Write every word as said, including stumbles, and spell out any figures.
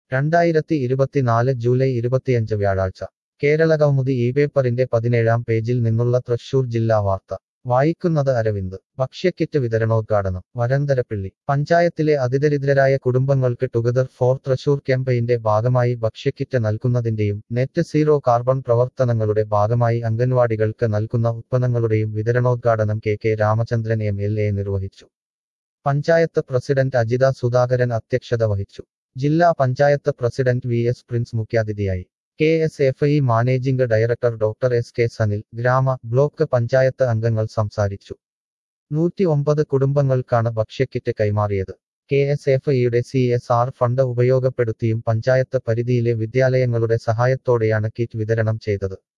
രണ്ടായിരത്തി ഇരുപത്തിനാല് ജൂലൈ ഇരുപത്തിയഞ്ച് വ്യാഴാഴ്ച കേരള കൗമുദി ഈ പേപ്പറിന്റെ പതിനേഴാം പേജിൽ നിന്നുള്ള തൃശൂർ ജില്ലാ വാർത്ത വായിക്കുന്നത് അരവിന്ദ് ഭക്ഷ്യക്കിറ്റ് വിതരണോദ്ഘാടനം വരന്തരപ്പിള്ളി പഞ്ചായത്തിലെ അതിദരിദ്രരായ കുടുംബങ്ങൾക്ക് ടുഗദർ ഫോർ തൃശൂർ ക്യാമ്പയിന്റെ ഭാഗമായി ഭക്ഷ്യക്കിറ്റ് നൽകുന്നതിന്റെയും നെറ്റ് സീറോ കാർബൺ പ്രവർത്തനങ്ങളുടെ ഭാഗമായി അംഗൻവാടികൾക്ക് നൽകുന്ന ഉത്പന്നങ്ങളുടെയും വിതരണോദ്ഘാടനം K K Ramachandran M L A നിർവഹിച്ചു. പഞ്ചായത്ത് പ്രസിഡന്റ് അജിത സുധാകരൻ അധ്യക്ഷത വഹിച്ചു. ജില്ലാ panchayat president V S Prince മുഖ്യാതിഥിയായി. K S F E managing director doctor S K Sanil, ഗ്രാമ, ബ്ലോക്ക് പഞ്ചായത്ത് അംഗങ്ങൾ സംസാരിച്ചു. നൂറ്റി ഒമ്പത് കുടുംബങ്ങൾക്കാണ് ഭക്ഷ്യക്കിറ്റ് കൈമാറിയത്. കെ എസ് എഫ് ഇയുടെ സി എസ് ആർ ഫണ്ട് ഉപയോഗപ്പെടുത്തിയും പഞ്ചായത്ത് പരിധിയിലെ വിദ്യാലയങ്ങളുടെ സഹായത്തോടെയാണ് കിറ്റ് വിതരണം ചെയ്തത്.